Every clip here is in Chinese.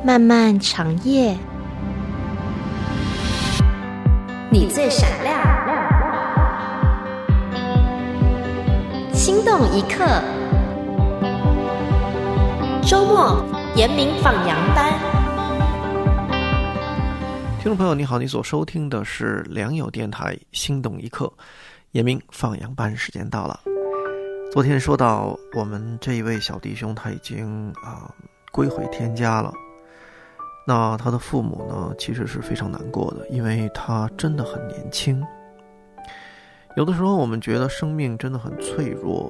漫漫长夜，你最闪亮，心动一刻。周末严明放羊班。 听众朋友你好，你所收听的是良友电台心动一刻严明放羊班，时间到了。昨天说到我们这一位小弟兄他已经归回天家了，那他的父母呢其实是非常难过的，因为他真的很年轻。有的时候我们觉得生命真的很脆弱。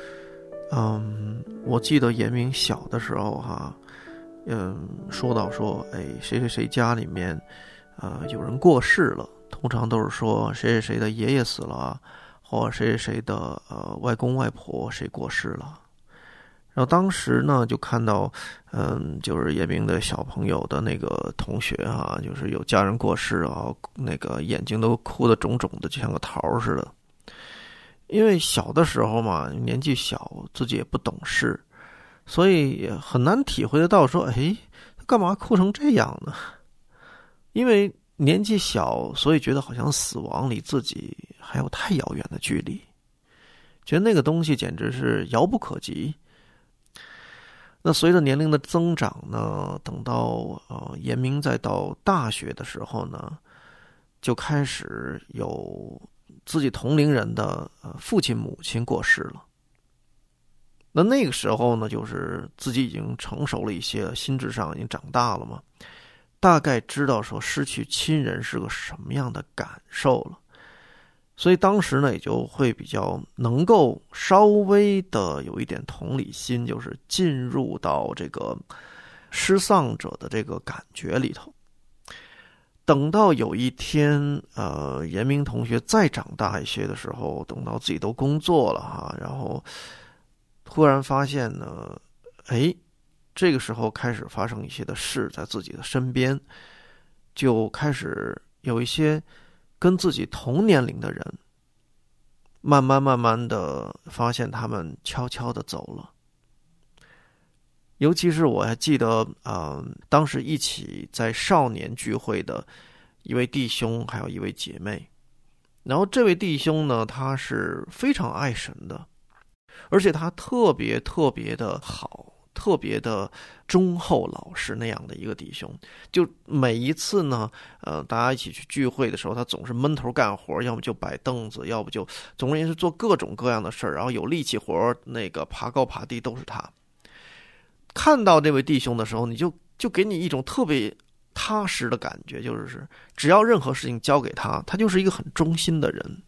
我记得严明小的时候说到说谁谁谁家里面有人过世了，通常都是说谁谁谁的爷爷死了，或者谁谁谁的外公外婆谁过世了。然后当时呢就看到就是严明的小朋友的那个同学就是有家人过世那个眼睛都哭得肿肿的，就像个桃似的。因为小的时候嘛，年纪小，自己也不懂事，所以也很难体会得到说他干嘛哭成这样呢？因为年纪小，所以觉得好像死亡离自己还有太遥远的距离，觉得那个东西简直是遥不可及。那随着年龄的增长呢，等到严明再到大学的时候呢，就开始有自己同龄人的父亲母亲过世了。那个时候呢，就是自己已经成熟了一些，心智上已经长大了嘛，大概知道说失去亲人是个什么样的感受了。所以当时呢也就会比较能够稍微的有一点同理心，就是进入到这个失丧者的这个感觉里头。等到有一天严明同学再长大一些的时候，等到自己都工作了然后突然发现呢这个时候开始发生一些的事在自己的身边，就开始有一些跟自己同年龄的人慢慢的发现他们悄悄的走了。尤其是我还记得当时一起在少年聚会的一位弟兄还有一位姐妹。然后这位弟兄呢，他是非常爱神的，而且他特别的好，特别的忠厚老实那样的一个弟兄。就每一次呢大家一起去聚会的时候，他总是闷头干活，要么就摆凳子，要不就总而言之做各种各样的事儿，然后有力气活那个爬高爬低都是他。看到这位弟兄的时候，你就给你一种特别踏实的感觉，就是只要任何事情交给他，他就是一个很忠心的人。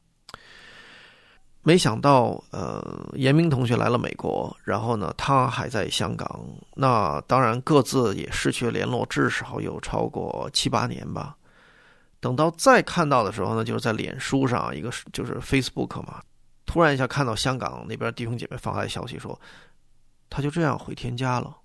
没想到严明同学来了美国，然后呢他还在香港，那当然各自也失去了联络，至少有超过7、8年吧。等到再看到的时候呢，就是在脸书上，一个就是 Facebook 嘛，突然一下看到香港那边弟兄姐妹发来消息说他就这样回天家了。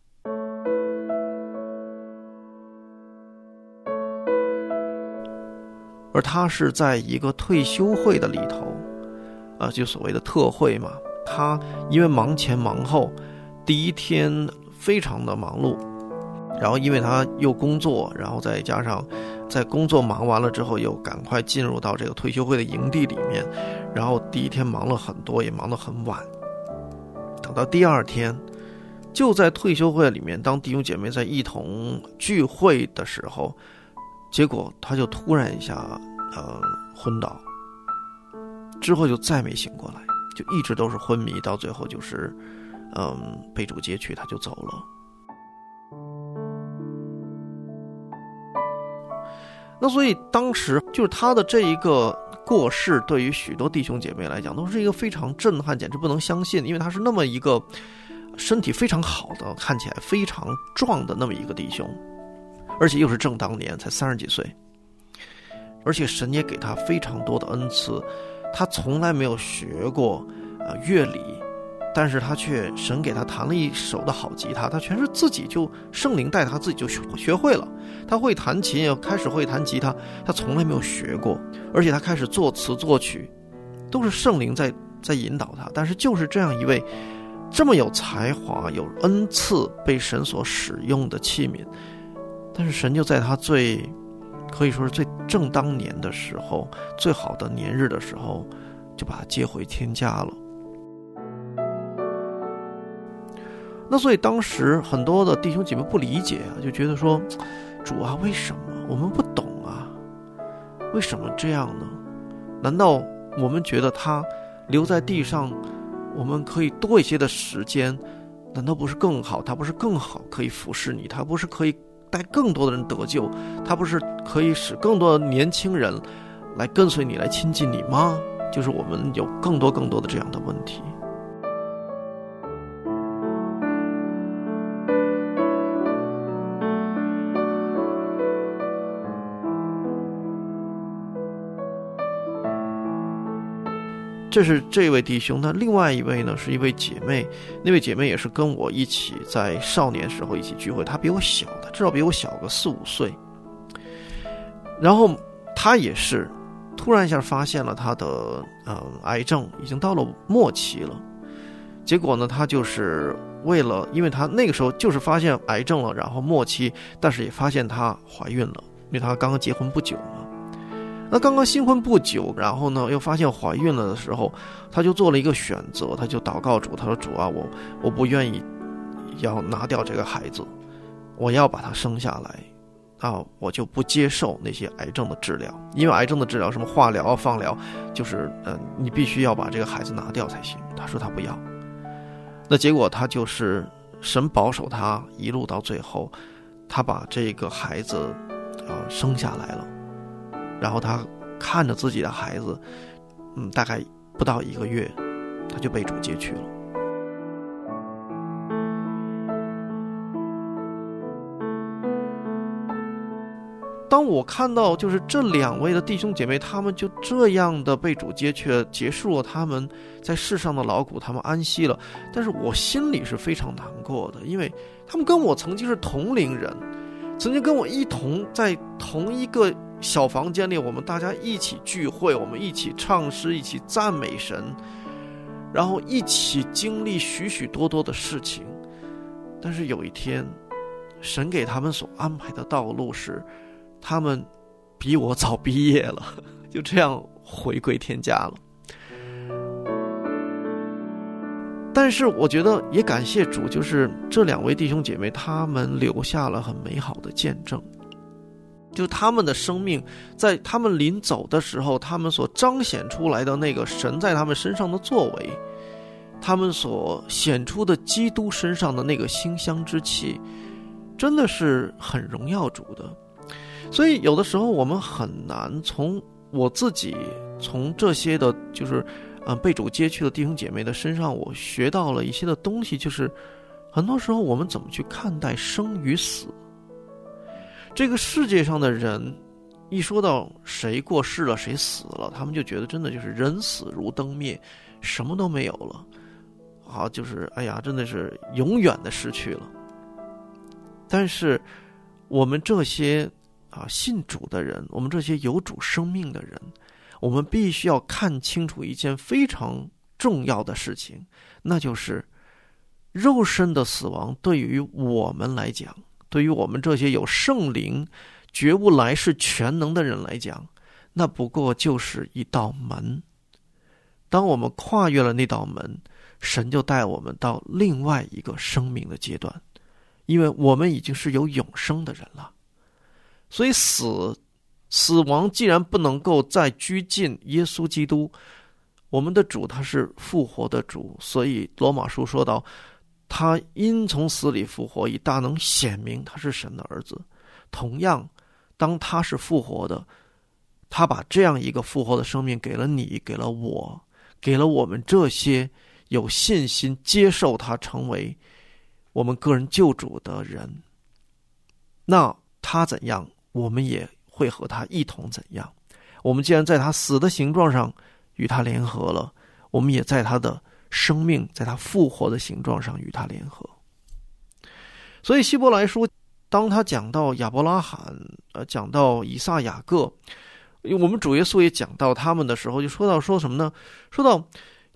而他是在一个退休会的里头就所谓的特会嘛，他因为忙前忙后，第一天非常的忙碌，然后因为他又工作，然后再加上在工作忙完了之后又赶快进入到这个退休会的营地里面，然后第一天忙了很多，也忙得很晚。等到第二天，就在退休会里面，当弟兄姐妹在一同聚会的时候，结果他就突然一下昏倒，之后就再没醒过来，就一直都是昏迷，到最后就是被主接去，他就走了。那所以当时就是他的这一个过世，对于许多弟兄姐妹来讲都是一个非常震撼，简直不能相信，因为他是那么一个身体非常好的，看起来非常壮的那么一个弟兄，而且又是正当年，才30几岁，而且神也给他非常多的恩赐。他从来没有学过乐理，但是他却神给他弹了一手的好吉他，他全是自己就圣灵带他自己就学会了。他会弹琴，也开始会弹吉他，他从来没有学过，而且他开始作词作曲，都是圣灵在引导他。但是就是这样一位这么有才华、有恩赐，被神所使用的器皿，但是神就在他可以说是最正当年的时候，最好的年日的时候，就把他接回天家了。那所以当时很多的弟兄姐妹不理解啊，就觉得说，主啊，为什么我们不懂啊？为什么这样呢？难道我们觉得他留在地上，我们可以多一些的时间，难道不是更好？他不是更好可以服侍你？他不是可以带更多的人得救？他不是可以使更多的年轻人来跟随你，来亲近你吗？就是我们有更多的这样的问题。这是这位弟兄，那另外一位呢是一位姐妹，那位姐妹也是跟我一起在少年时候一起聚会，她比我小，她至少比我小个4-5岁。然后她也是突然一下发现了她的癌症已经到了末期了，结果呢她就是因为她那个时候就是发现癌症了，然后末期，但是也发现她怀孕了，因为她刚刚结婚不久嘛。那刚刚新婚不久，然后呢又发现怀孕了的时候，他就做了一个选择，他就祷告主，他说主啊，我不愿意要拿掉这个孩子，我要把他生下来啊，我就不接受那些癌症的治疗，因为癌症的治疗什么化疗啊放疗，就是你必须要把这个孩子拿掉才行。他说他不要，那结果他就是神保守他一路到最后，他把这个孩子生下来了。然后他看着自己的孩子，大概不到1个月，他就被主接去了。当我看到就是这2位的弟兄姐妹，他们就这样的被主接去了，结束了他们在世上的劳苦，他们安息了，但是我心里是非常难过的，因为他们跟我曾经是同龄人，曾经跟我一同在同一个小房间里，我们大家一起聚会，我们一起唱诗，一起赞美神，然后一起经历许许多多的事情。但是有一天，神给他们所安排的道路是，他们比我早毕业了，就这样回归天家了。但是我觉得也感谢主，就是这2位弟兄姐妹，他们留下了很美好的见证。就他们的生命在他们临走的时候，他们所彰显出来的那个神在他们身上的作为，他们所显出的基督身上的那个馨香之气，真的是很荣耀主的。所以有的时候我们很难从我自己从这些的就是被主接去的弟兄姐妹的身上，我学到了一些的东西，就是很多时候我们怎么去看待生与死。这个世界上的人一说到谁过世了谁死了，他们就觉得真的就是人死如灯灭，什么都没有了，好，就是哎呀，真的是永远的失去了。但是我们这些信主的人，我们这些有主生命的人，我们必须要看清楚一件非常重要的事情，那就是肉身的死亡对于我们来讲，对于我们这些有圣灵觉悟来世全能的人来讲，那不过就是一道门。当我们跨越了那道门，神就带我们到另外一个生命的阶段，因为我们已经是有永生的人了。所以死亡既然不能够再拘禁耶稣基督，我们的主他是复活的主，所以罗马书说到，他因从死里复活，以大能显明他是神的儿子。同样，当他是复活的，他把这样一个复活的生命给了你，给了我，给了我们这些有信心接受他成为我们个人救主的人。那他怎样，我们也会和他一同怎样。我们既然在他死的形状上与他联合了，我们也在他的生命，在他复活的形状上与他联合。所以希伯来书当他讲到亚伯拉罕讲到以撒雅各，我们主耶稣也讲到他们的时候，就说到说什么呢？说到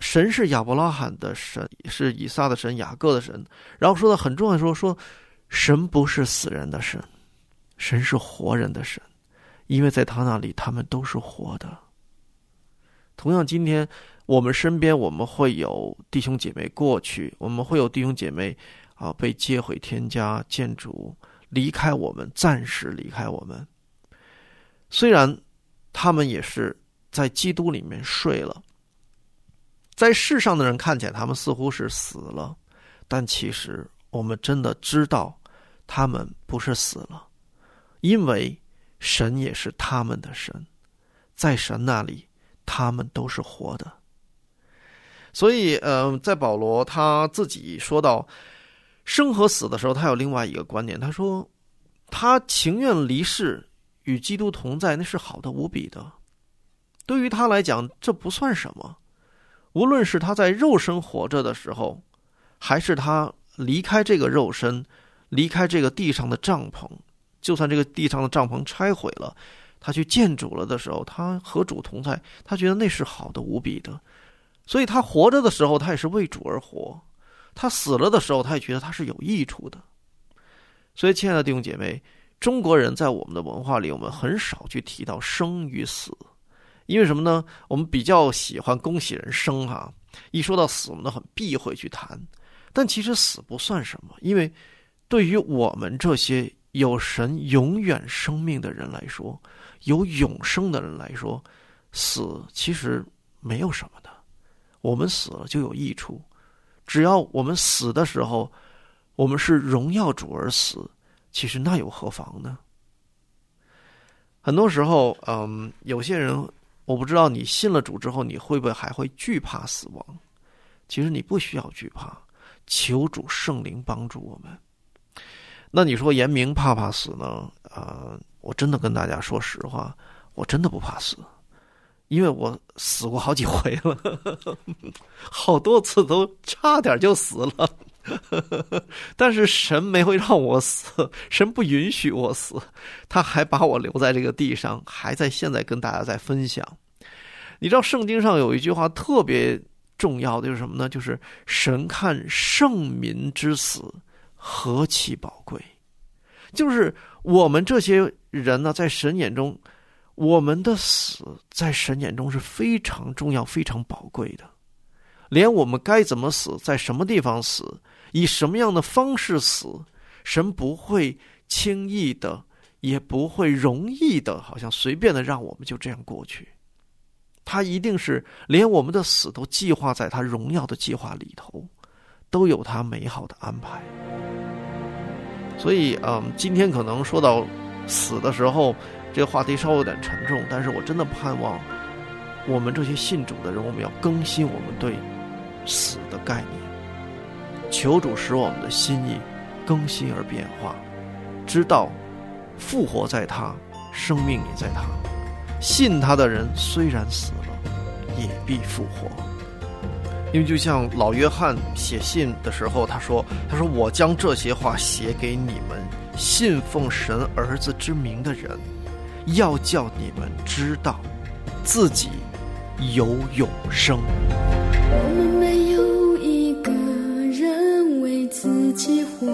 神是亚伯拉罕的神，是以撒的神，雅各的神。然后说的很重要的说神不是死人的神，神是活人的神，因为在他那里他们都是活的。同样今天我们身边我们会有弟兄姐妹过去，我们会有弟兄姐妹被接回天家见主，离开我们，暂时离开我们。虽然他们也是在基督里面睡了，在世上的人看起来他们似乎是死了，但其实我们真的知道他们不是死了，因为神也是他们的神，在神那里他们都是活的。所以在保罗他自己说到生和死的时候，他有另外一个观点，他说他情愿离世与基督同在，那是好的无比的。对于他来讲这不算什么，无论是他在肉身活着的时候，还是他离开这个肉身，离开这个地上的帐篷，就算这个地上的帐篷拆毁了，他去见主了的时候，他和主同在，他觉得那是好的无比的。所以他活着的时候他也是为主而活，他死了的时候他也觉得他是有益处的。所以亲爱的弟兄姐妹，中国人在我们的文化里，我们很少去提到生与死。因为什么呢？我们比较喜欢恭喜人生一说到死我们都很避讳去谈。但其实死不算什么，因为对于我们这些有神永远生命的人来说，有永生的人来说，死其实没有什么的。我们死了就有益处，只要我们死的时候我们是荣耀主而死，其实那有何妨呢？很多时候有些人，我不知道你信了主之后你会不会还会惧怕死亡。其实你不需要惧怕，求主圣灵帮助我们。那你说严明怕不怕死呢？我真的跟大家说实话，我真的不怕死，因为我死过好几回了好多次都差点就死了但是神没会让我死，神不允许我死，他还把我留在这个地上，还在现在跟大家在分享。你知道圣经上有一句话特别重要的就是什么呢？就是神看圣民之死何其宝贵。就是我们这些人呢，在神眼中，我们的死在神眼中是非常重要非常宝贵的。连我们该怎么死，在什么地方死，以什么样的方式死，神不会轻易的，也不会容易的，好像随便的让我们就这样过去。他一定是连我们的死都计划在他荣耀的计划里头，都有他美好的安排。所以今天可能说到死的时候，这个话题稍微有点沉重，但是我真的盼望我们这些信主的人，我们要更新我们对死的概念，求主使我们的心意更新而变化，知道复活在他，生命也在他，信他的人虽然死了也必复活。因为就像老约翰写信的时候他说我将这些话写给你们信奉神儿子之名的人，要叫你们知道自己有永生。 我们没有一个人为自己活，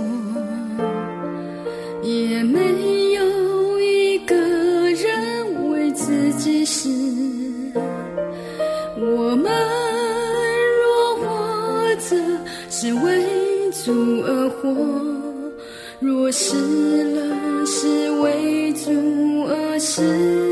也没有一个人为自己死。我们若活着是为主而活，若死了是为主而死。